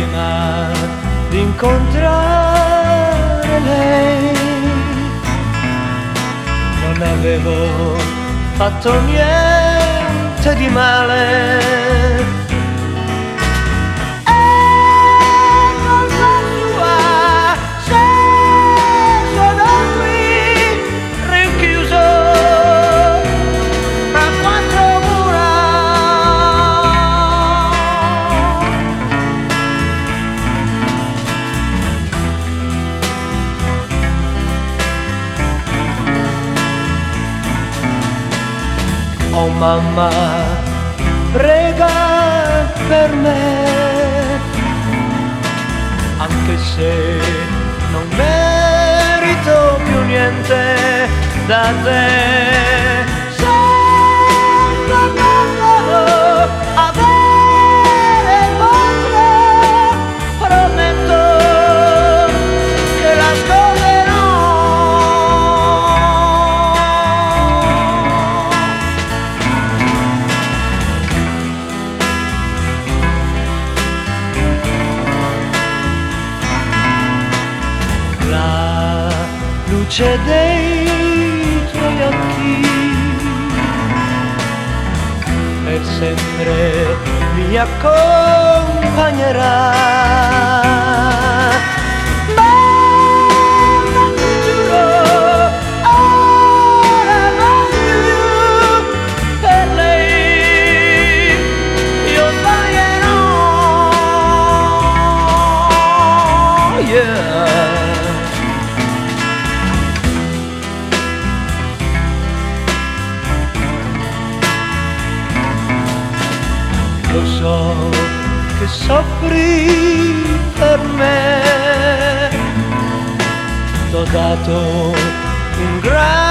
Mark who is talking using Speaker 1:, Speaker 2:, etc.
Speaker 1: prima di incontrare lei non avevo fatto niente di male. È colpa sua se sono qui rinchiuso tra quattro mura. Oh mamma, prega per me, anche se non merito più niente da te. Senza farlo avere paura, prometto che la scorderò. La luce dei tuoi occhi per sempre mi accompagnerà. Ma ti giuro, ora non più per lei io sbaglierò. Yeah. Lo so che soffri per me, t'ho dato un grande